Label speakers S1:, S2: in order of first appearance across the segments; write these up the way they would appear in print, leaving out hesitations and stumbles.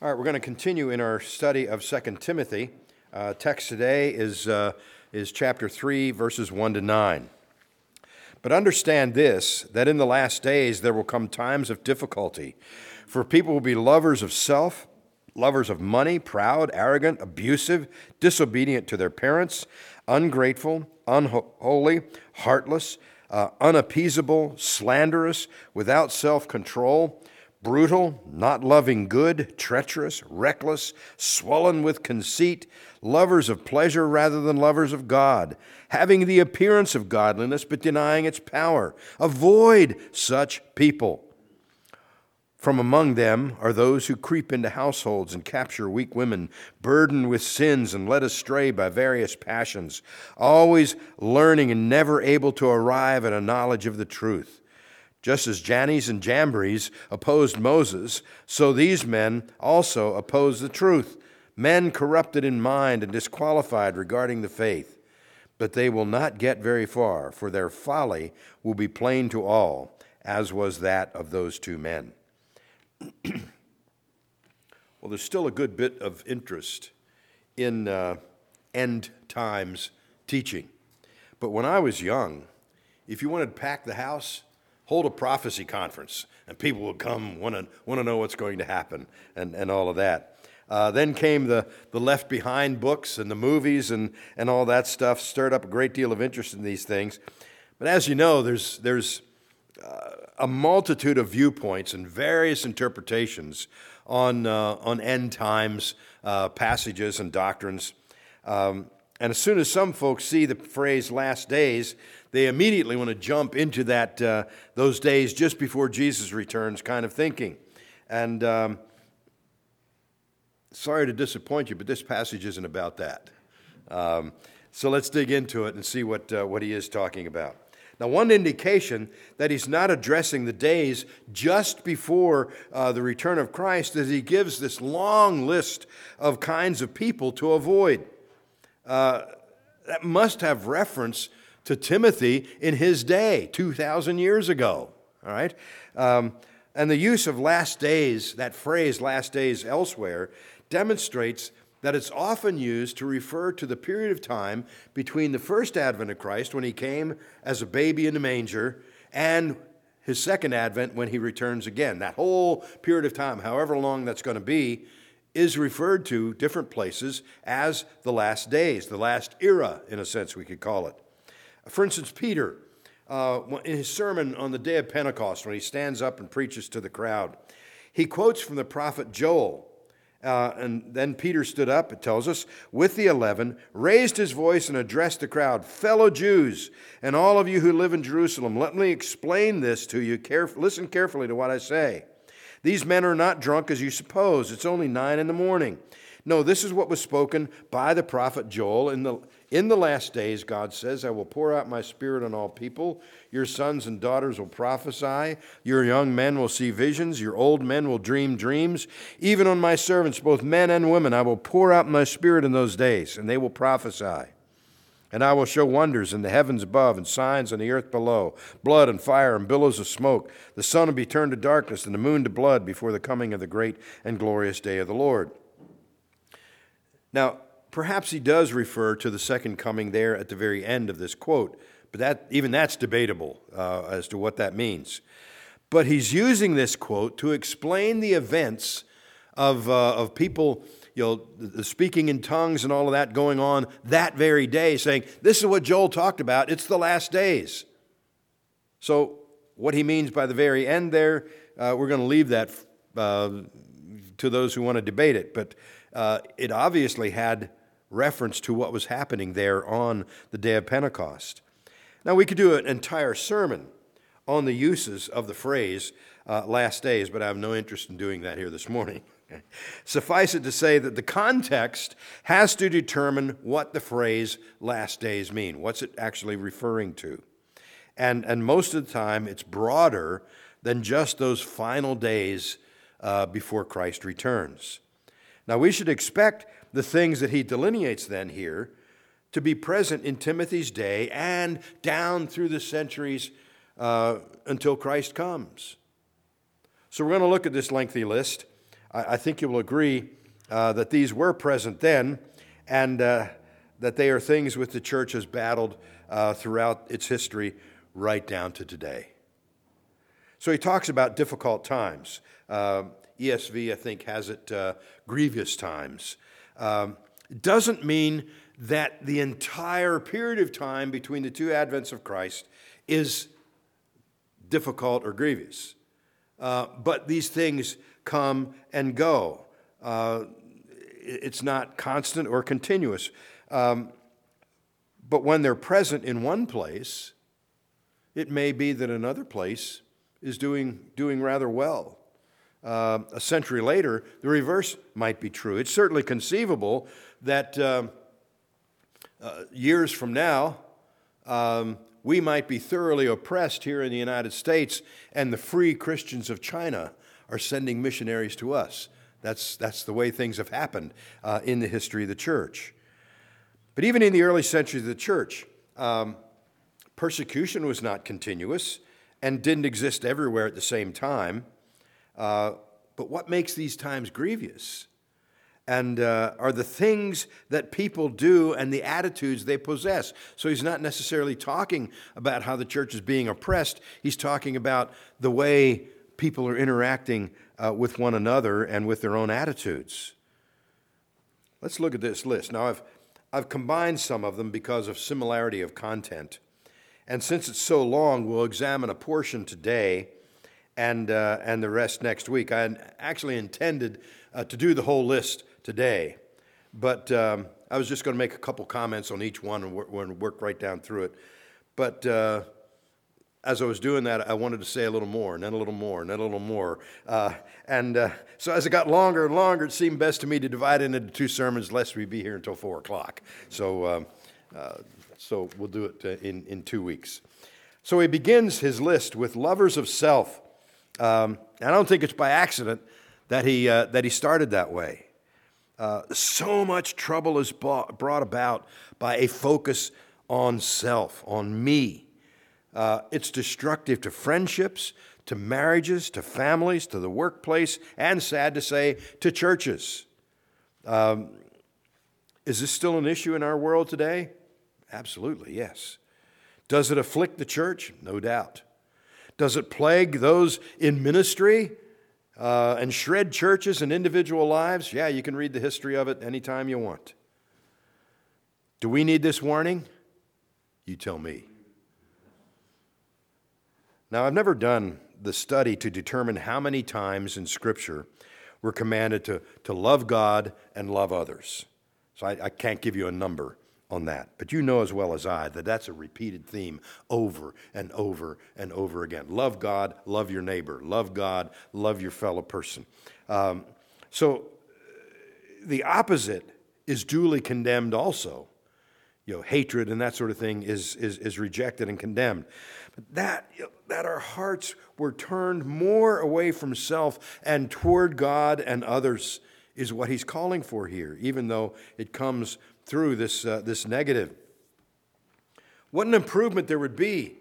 S1: All right, we're going to continue in our study of 2 Timothy. Text today is chapter 3, verses 1 to 9. But understand this, that in the last days there will come times of difficulty, for people will be lovers of self, lovers of money, proud, arrogant, abusive, disobedient to their parents, ungrateful, unholy, heartless, unappeasable, slanderous, without self-control, brutal, not loving good, treacherous, reckless, swollen with conceit, lovers of pleasure rather than lovers of God, having the appearance of godliness but denying its power. Avoid such people. From among them are those who creep into households and capture weak women, burdened with sins and led astray by various passions, always learning and never able to arrive at a knowledge of the truth. Just as Jannes and Jambres opposed Moses, so these men also oppose the truth, men corrupted in mind and disqualified regarding the faith. But they will not get very far, for their folly will be plain to all, as was that of those two men. Well, there's still a good bit of interest in end times teaching. But when I was young, if you wanted to pack the house, hold a prophecy conference, and people would come, want to know what's going to happen, and all of that. Then came the Left Behind books and the movies and all that stuff, stirred up a great deal of interest in these things. But as you know, there's a multitude of viewpoints and various interpretations on end times passages and doctrines. And as soon as some folks see the phrase "last days," they immediately want to jump into that those days just before Jesus returns kind of thinking. And sorry to disappoint you, but this passage isn't about that. So let's dig into it and see what he is talking about. Now, one indication that he's not addressing the days just before the return of Christ is he gives this long list of kinds of people to avoid. That must have reference to Timothy in his day, 2,000 years ago, all right? And the use of last days, that phrase last days elsewhere, demonstrates that it's often used to refer to the period of time between the first advent of Christ, when he came as a baby in the manger, and his second advent when he returns again. That whole period of time, however long that's going to be, is referred to different places as the last days, the last era, in a sense we could call it. For instance, Peter, in his sermon on the day of Pentecost, when he stands up and preaches to the crowd, he quotes from the prophet Joel. And then Peter stood up, it tells us, with the 11, raised his voice and addressed the crowd, "Fellow Jews, and all of you who live in Jerusalem, let me explain this to you. Listen carefully to what I say. These men are not drunk as you suppose. It's only 9 a.m. No, this is what was spoken by the prophet Joel. In the last days, God says, I will pour out my spirit on all people. Your sons and daughters will prophesy. Your young men will see visions. Your old men will dream dreams. Even on my servants, both men and women, I will pour out my spirit in those days, and they will prophesy. And I will show wonders in the heavens above and signs on the earth below, blood and fire and billows of smoke. The sun will be turned to darkness and the moon to blood before the coming of the great and glorious day of the Lord." Now, perhaps he does refer to the second coming there at the very end of this quote, but even that's debatable as to what that means. But he's using this quote to explain the events of people, the speaking in tongues and all of that going on that very day, saying, this is what Joel talked about, it's the last days. So what he means by the very end there, we're going to leave that to those who want to debate it, but it obviously had reference to what was happening there on the day of Pentecost. Now, we could do an entire sermon on the uses of the phrase last days, but I have no interest in doing that here this morning. Suffice it to say that the context has to determine what the phrase last days mean. What's it actually referring to? And most of the time, it's broader than just those final days before Christ returns. Now, we should expect the things that he delineates then here to be present in Timothy's day and down through the centuries until Christ comes. So we're going to look at this lengthy list. I think you will agree that these were present then, and that they are things which the church has battled throughout its history right down to today. So he talks about difficult times. ESV, I think, has it grievous times. It doesn't mean that the entire period of time between the two advents of Christ is difficult or grievous. But these things come and go. It's not constant or continuous. But when they're present in one place, it may be that another place is doing rather well. A century later, the reverse might be true. It's certainly conceivable that years from now, we might be thoroughly oppressed here in the United States, and the free Christians of China are sending missionaries to us. That's the way things have happened in the history of the church. But even in the early centuries of the church, persecution was not continuous and didn't exist everywhere at the same time. But what makes these times grievous and are the things that people do and the attitudes they possess. So he's not necessarily talking about how the church is being oppressed. He's talking about the way people are interacting with one another and with their own attitudes. Let's look at this list. Now, I've combined some of them because of similarity of content. And since it's so long, we'll examine a portion today and the rest next week. I actually intended to do the whole list today, but I was just going to make a couple comments on each one and work right down through it. But as I was doing that, I wanted to say a little more, and then a little more, and then a little more. So as it got longer and longer, it seemed best to me to divide it into two sermons, lest we be here until 4 o'clock. So we'll do it in 2 weeks. So he begins his list with lovers of self. I don't think it's by accident that he started that way. So much trouble is brought about by a focus on self, on me. It's destructive to friendships, to marriages, to families, to the workplace, and sad to say, to churches. Is this still an issue in our world today? Absolutely, yes. Does it afflict the church? No doubt. Does it plague those in ministry and shred churches and individual lives? Yeah, you can read the history of it anytime you want. Do we need this warning? You tell me. Now, I've never done the study to determine how many times in Scripture we're commanded to love God and love others. So I can't give you a number on that. But you know as well as I that that's a repeated theme over and over and over again. Love God, love your neighbor. Love God, love your fellow person. So the opposite is duly condemned also. Hatred and that sort of thing is rejected and condemned. But that our hearts were turned more away from self and toward God and others is what he's calling for here, even though it comes through this negative. What an improvement there would be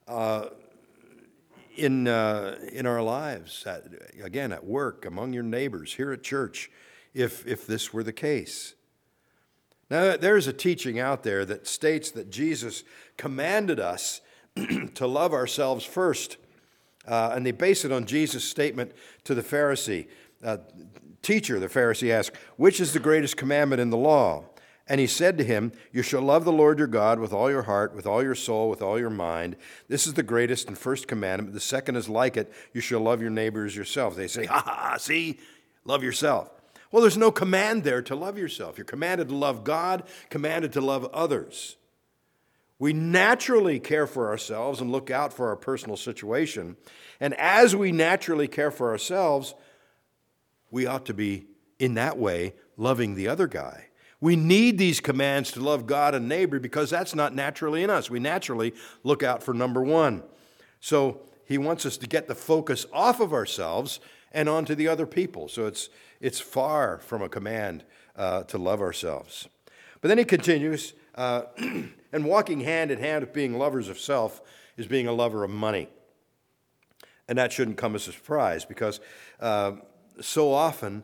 S1: in our lives, again, at work, among your neighbors, here at church, if this were the case. Now, there's a teaching out there that states that Jesus commanded us to love ourselves first, and they base it on Jesus' statement to the Pharisee. Teacher, the Pharisee asked, which is the greatest commandment in the law? And he said to him, you shall love the Lord your God with all your heart, with all your soul, with all your mind. This is the greatest and first commandment. The second is like it. You shall love your neighbor as yourself. They say, see, love yourself. Well, there's no command there to love yourself. You're commanded to love God, commanded to love others. We naturally care for ourselves and look out for our personal situation. And as we naturally care for ourselves, we ought to be, in that way, loving the other guy. We need these commands to love God and neighbor because that's not naturally in us. We naturally look out for number one. So he wants us to get the focus off of ourselves and onto the other people. So it's far from a command to love ourselves. But then he continues, and walking hand in hand with being lovers of self is being a lover of money. And that shouldn't come as a surprise because so often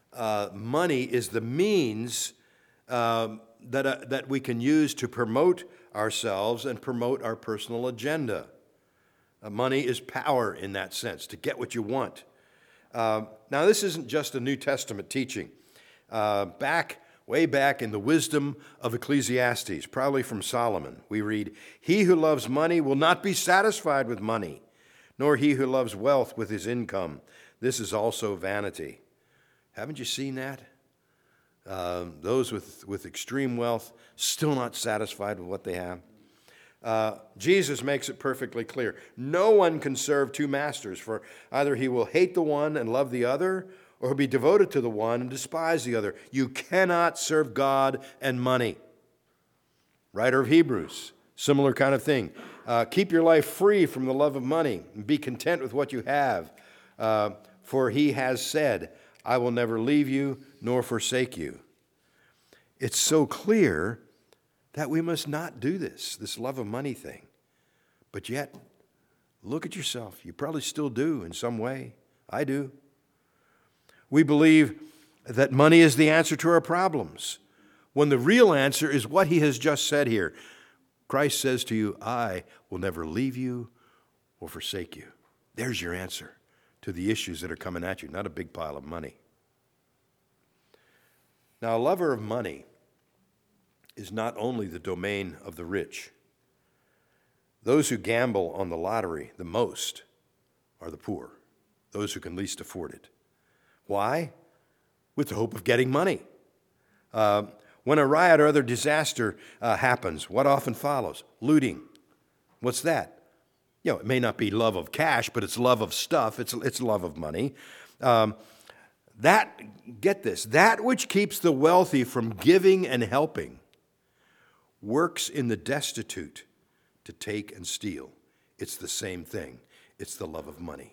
S1: money is the means that we can use to promote ourselves and promote our personal agenda. Money is power in that sense, to get what you want. Now, this isn't just a New Testament teaching. Way back in the wisdom of Ecclesiastes, probably from Solomon, we read, "He who loves money will not be satisfied with money, nor he who loves wealth with his income. This is also vanity." Haven't you seen that? Those with extreme wealth still not satisfied with what they have. Jesus makes it perfectly clear. No one can serve two masters, for either he will hate the one and love the other, or he'll be devoted to the one and despise the other. You cannot serve God and money. Writer of Hebrews, similar kind of thing. Keep your life free from the love of money and be content with what you have. For he has said, "I will never leave you nor forsake you." It's so clear that we must not do this love of money thing. But yet, look at yourself. You probably still do in some way. I do. We believe that money is the answer to our problems, when the real answer is what he has just said here. Christ says to you, "I will never leave you or forsake you." There's your answer to the issues that are coming at you, not a big pile of money. Now, a lover of money is not only the domain of the rich. Those who gamble on the lottery the most are the poor, those who can least afford it. Why? With the hope of getting money. When a riot or other disaster happens, what often follows? Looting. What's that? It may not be love of cash, but it's love of stuff. It's love of money. Get this, that which keeps the wealthy from giving and helping works in the destitute to take and steal. It's the same thing. It's the love of money.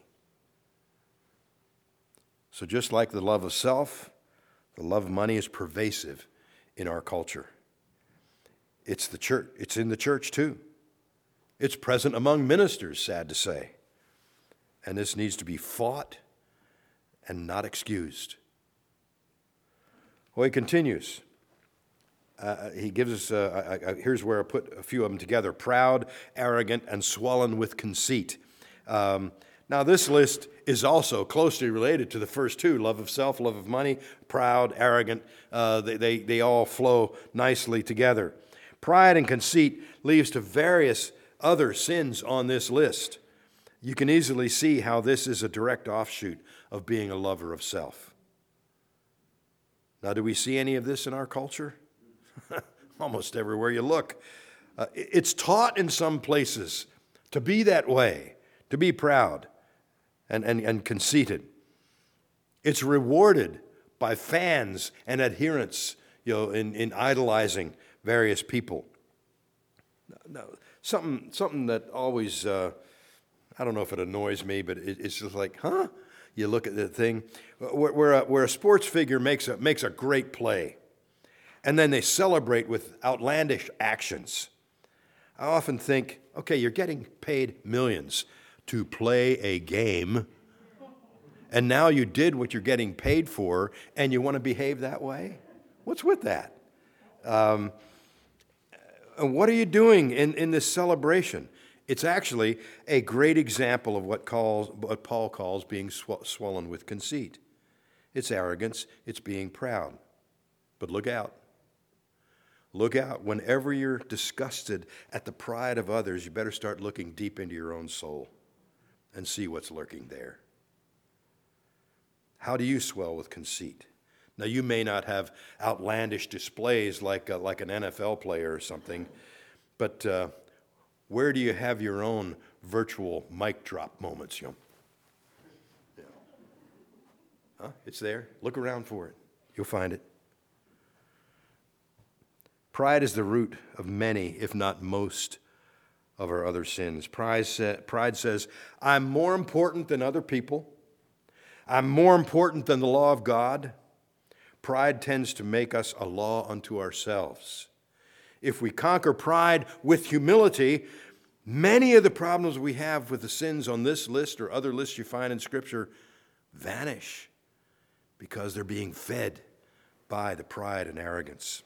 S1: So just like the love of self, the love of money is pervasive in our culture. It's the church. It's in the church too. It's present among ministers, sad to say. And this needs to be fought and not excused. Well, he continues. He gives us, here's where I put a few of them together: proud, arrogant, and swollen with conceit. Now, this list is also closely related to the first two: love of self, love of money, proud, arrogant. They all flow nicely together. Pride and conceit leads to various other sins on this list. You can easily see how this is a direct offshoot of being a lover of self. Now, do we see any of this in our culture? Almost everywhere you look. It's taught in some places to be that way, to be proud and conceited. It's rewarded by fans and adherents, in idolizing various people. No, something that always, I don't know if it annoys me, but it's just like, huh? You look at the thing where a sports figure makes a great play, and then they celebrate with outlandish actions. I often think, okay, you're getting paid millions to play a game, and now you did what you're getting paid for, and you want to behave that way? What's with that? And what are you doing in this celebration? It's actually a great example of what Paul calls being swollen with conceit. It's arrogance, it's being proud. But look out. Look out. Whenever you're disgusted at the pride of others, you better start looking deep into your own soul and see what's lurking there. How do you swell with conceit? Now, you may not have outlandish displays like an NFL player or something, but where do you have your own virtual mic drop moments? Huh? It's there. Look around for it. You'll find it. Pride is the root of many, if not most, of our other sins. Pride says, I'm more important than other people. I'm more important than the law of God. Pride tends to make us a law unto ourselves. If we conquer pride with humility, many of the problems we have with the sins on this list or other lists you find in Scripture vanish. because they're being fed by the pride and arrogance.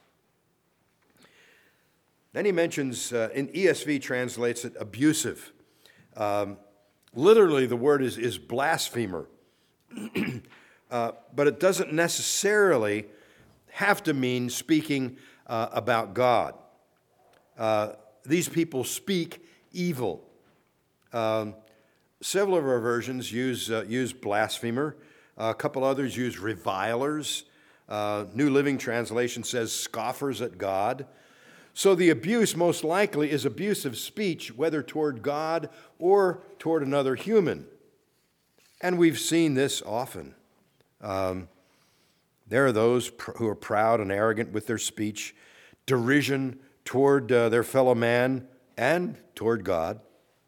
S1: Then he mentions, in ESV translates it abusive. Literally, the word is blasphemer. But it doesn't necessarily have to mean speaking about God. These people speak evil. Several of our versions use blasphemer. A couple others use revilers. New Living Translation says scoffers at God. So the abuse most likely is abusive speech, whether toward God or toward another human. And we've seen this often. There are those who are proud and arrogant with their speech, derision toward their fellow man and toward God.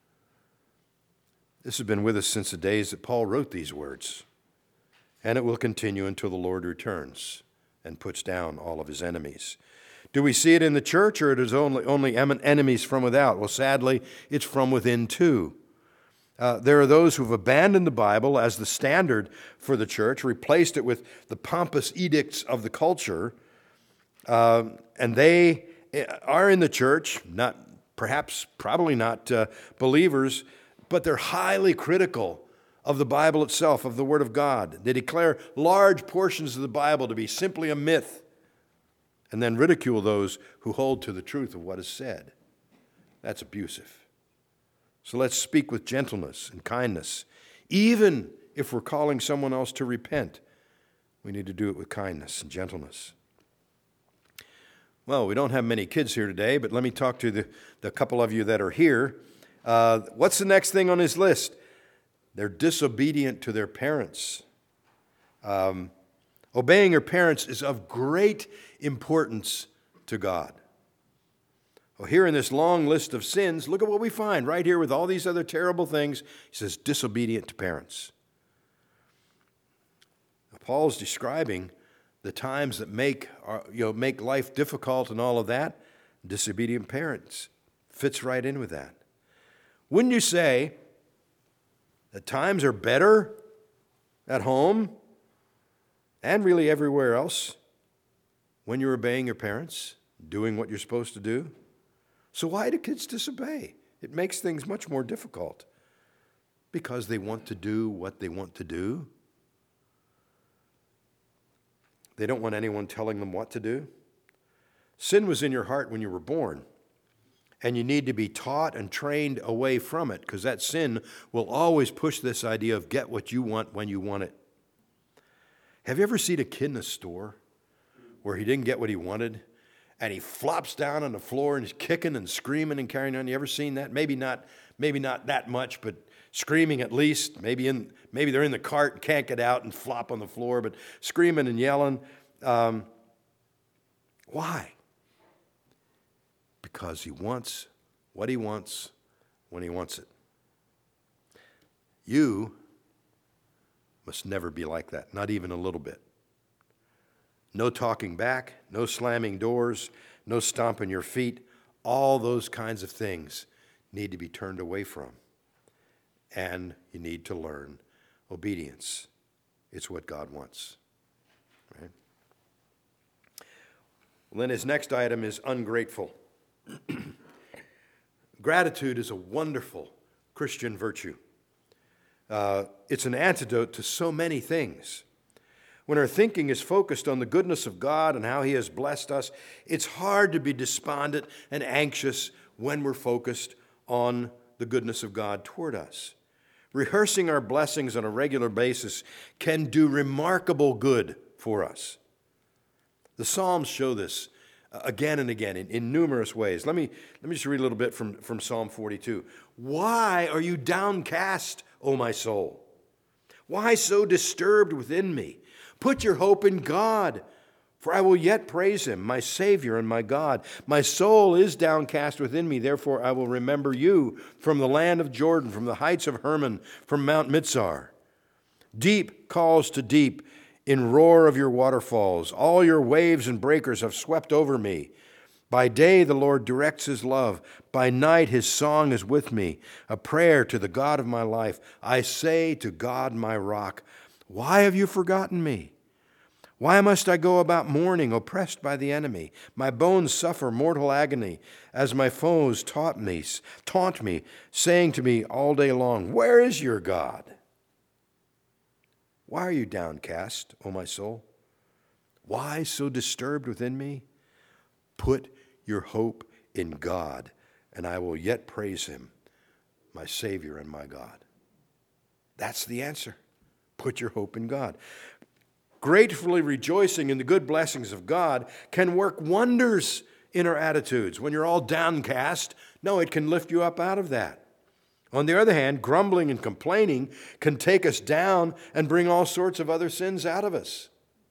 S1: This has been with us since the days that Paul wrote these words, and it will continue until the Lord returns and puts down all of his enemies. Do we see it in the church, or it is only enemies from without? Well, sadly, it's from within too. There are those who've abandoned the Bible as the standard for the church, replaced it with the pompous edicts of the culture, and they are in the church, probably not believers, but they're highly critical of the Bible itself, of the Word of God. They declare large portions of the Bible to be simply a myth, and then ridicule those who hold to the truth of what is said. That's abusive. So let's speak with gentleness and kindness. Even if we're calling someone else to repent, we need to do it with kindness and gentleness. Well, we don't have many kids here today, but let me talk to the couple of you that are here. What's the next thing on his list? They're disobedient to their parents. Obeying your parents is of great importance to God. Well, here in this long list of sins, look at what we find right here with all these other terrible things. He says, disobedient to parents. Now, Paul's describing the times that make life difficult and all of that. Disobedient parents fits right in with that. Wouldn't you say that times are better at home and really everywhere else when you're obeying your parents, doing what you're supposed to do? So why do kids disobey? It makes things much more difficult. Because they want to do what they want to do. They don't want anyone telling them what to do. Sin was in your heart when you were born, and you need to be taught and trained away from it, because that sin will always push this idea of get what you want when you want it. Have you ever seen a kid in a store where he didn't get what he wanted, and he flops down on the floor and he's kicking and screaming and carrying on? You ever seen that? Maybe not that much, but screaming at least. Maybe they're in the cart and can't get out and flop on the floor, but screaming and yelling. Why? Because he wants what he wants when he wants it. You must never be like that, not even a little bit. No talking back, no slamming doors, no stomping your feet. All those kinds of things need to be turned away from. And you need to learn obedience. It's what God wants. Right? Well, then his next item is ungrateful. Gratitude is a wonderful Christian virtue. It's an antidote to so many things. When our thinking is focused on the goodness of God and how he has blessed us, it's hard to be despondent and anxious when we're focused on the goodness of God toward us. Rehearsing our blessings on a regular basis can do remarkable good for us. The Psalms show this again and again in numerous ways. Let me just read a little bit from Psalm 42. Why are you downcast, O my soul? Why so disturbed within me? Put your hope in God, for I will yet praise him, my Savior and my God. My soul is downcast within me, therefore I will remember you from the land of Jordan, from the heights of Hermon, from Mount Mizar. Deep calls to deep in roar of your waterfalls. All your waves and breakers have swept over me. By day the Lord directs his love. By night his song is with me, a prayer to the God of my life. I say to God my rock, why have you forgotten me? Why must I go about mourning, oppressed by the enemy? My bones suffer mortal agony, as my foes taunt me, saying to me all day long, where is your God? Why are you downcast, O my soul? Why so disturbed within me? Put your hope in God, and I will yet praise him, my Savior and my God. That's the answer. Put your hope in God. Gratefully rejoicing in the good blessings of God can work wonders in our attitudes. When you're all downcast, no, it can lift you up out of that. On the other hand, grumbling and complaining can take us down and bring all sorts of other sins out of us.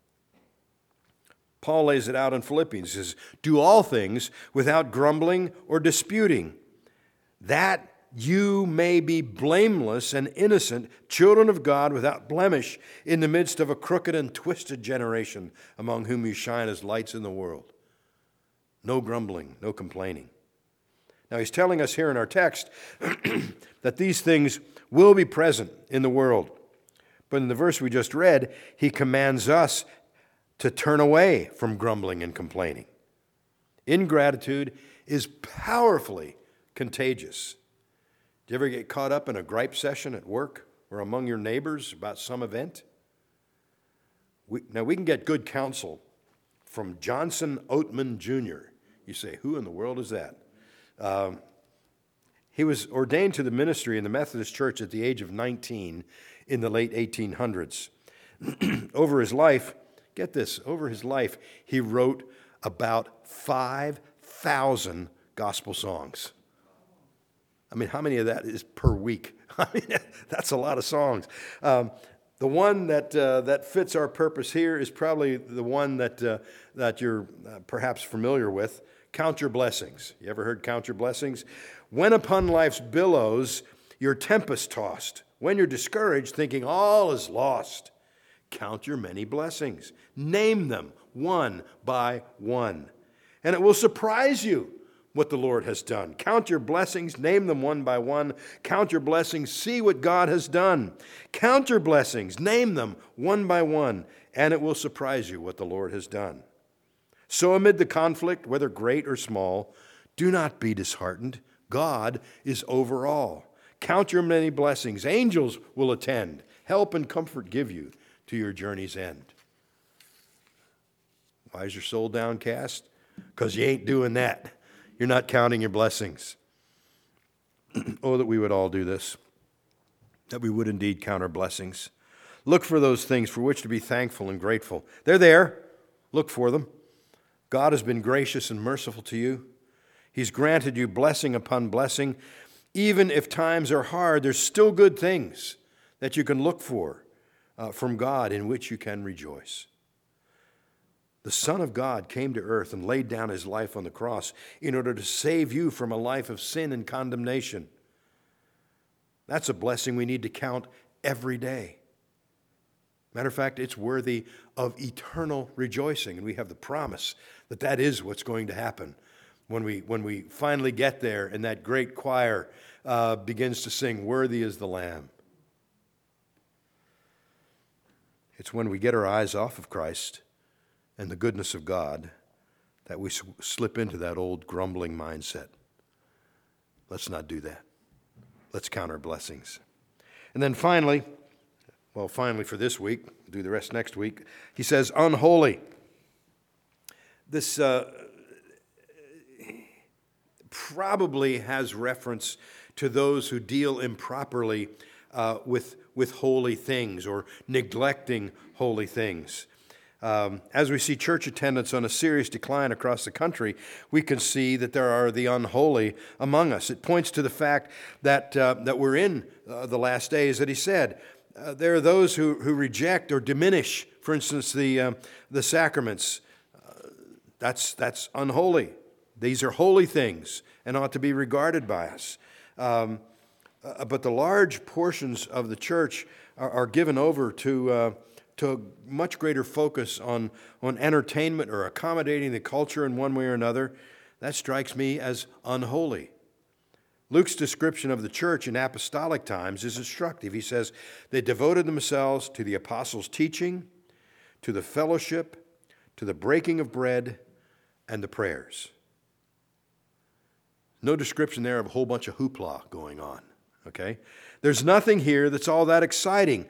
S1: Paul lays it out in Philippians. He says, do all things without grumbling or disputing, that you may be blameless and innocent, children of God without blemish, in the midst of a crooked and twisted generation, among whom you shine as lights in the world. No grumbling, no complaining. Now he's telling us here in our text that these things will be present in the world. But in the verse we just read, he commands us to turn away from grumbling and complaining. Ingratitude is powerfully contagious. Do you ever get caught up in a gripe session at work or among your neighbors about some event? We can get good counsel from Johnson Oatman Jr. You say, who in the world is that? He was ordained to the ministry in the Methodist Church at the age of 19 in the late 1800s. Over his life, get this, over his life, he wrote about 5,000 gospel songs. I mean, how many of that is per week? I mean, that's a lot of songs. The one that fits our purpose here is probably the one that you're perhaps familiar with. Count your blessings. You ever heard count your blessings? When upon life's billows you're tempest tossed, when you're discouraged, thinking all is lost, count your many blessings. Name them one by one, and it will surprise you what the Lord has done. Count your blessings, name them one by one. Count your blessings, see what God has done. Count your blessings, name them one by one, and it will surprise you what the Lord has done. So amid the conflict, whether great or small, do not be disheartened. God is over all. Count your many blessings. Angels will attend. Help and comfort give you to your journey's end. Why is your soul downcast? Because you ain't doing that. You're not counting your blessings. Oh, that we would all do this, that we would indeed count our blessings. Look for those things for which to be thankful and grateful. They're there. Look for them. God has been gracious and merciful to you. He's granted you blessing upon blessing. Even if times are hard, there's still good things that you can look for from God in which you can rejoice. The Son of God came to earth and laid down his life on the cross in order to save you from a life of sin and condemnation. That's a blessing we need to count every day. Matter of fact, it's worthy of eternal rejoicing, and we have the promise that that is what's going to happen when we finally get there and that great choir begins to sing, "Worthy is the Lamb." It's when we get our eyes off of Christ and the goodness of God that we slip into that old grumbling mindset. Let's not do that. Let's count our blessings. And then finally for this week, we'll do the rest next week, he says, unholy. This probably has reference to those who deal improperly with holy things or neglecting holy things. As we see church attendance on a serious decline across the country, we can see that there are the unholy among us. It points to the fact that we're in the last days that he said. There are those who reject or diminish, for instance, the sacraments. That's unholy. These are holy things and ought to be regarded by us. But the large portions of the church are given over to a much greater focus on entertainment or accommodating the culture in one way or another. That strikes me as unholy. Luke's description of the church in apostolic times is instructive. He says, they devoted themselves to the apostles' teaching, to the fellowship, to the breaking of bread, and the prayers. No description there of a whole bunch of hoopla going on, okay? There's nothing here that's all that exciting.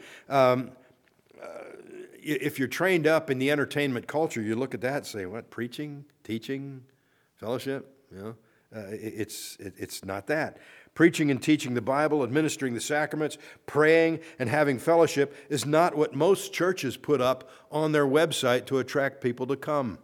S1: If you're trained up in the entertainment culture, you look at that and say, what, preaching, teaching, fellowship? You know, it's not that. Preaching and teaching the Bible, administering the sacraments, praying and having fellowship is not what most churches put up on their website to attract people to come.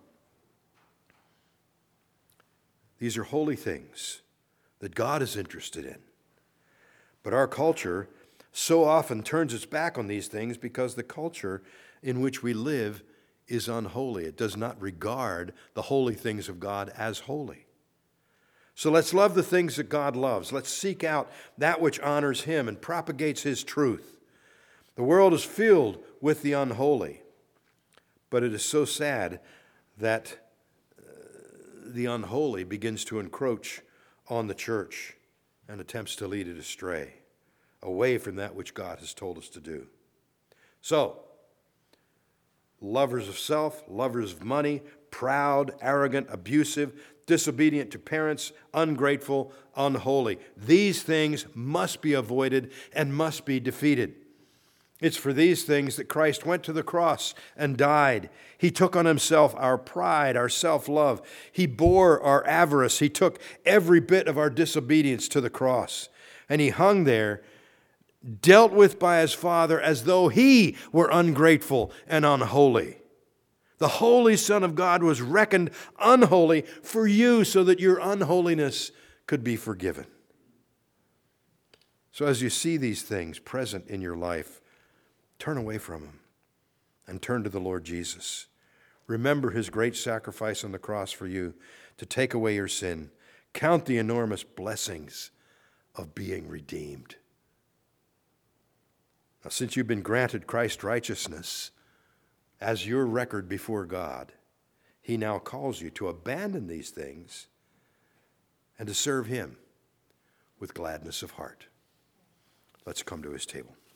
S1: These are holy things that God is interested in. But our culture so often turns its back on these things because the culture in which we live is unholy. It does not regard the holy things of God as holy. So let's love the things that God loves. Let's seek out that which honors Him and propagates His truth. The world is filled with the unholy, but it is so sad that the unholy begins to encroach on the church and attempts to lead it astray, away from that which God has told us to do. So, lovers of self, lovers of money, proud, arrogant, abusive, disobedient to parents, ungrateful, unholy. These things must be avoided and must be defeated. It's for these things that Christ went to the cross and died. He took on Himself our pride, our self-love. He bore our avarice. He took every bit of our disobedience to the cross. And He hung there, dealt with by His Father as though He were ungrateful and unholy. The holy Son of God was reckoned unholy for you so that your unholiness could be forgiven. So as you see these things present in your life, turn away from them and turn to the Lord Jesus. Remember His great sacrifice on the cross for you to take away your sin. Count the enormous blessings of being redeemed. Now, since you've been granted Christ's righteousness as your record before God, He now calls you to abandon these things and to serve Him with gladness of heart. Let's come to His table.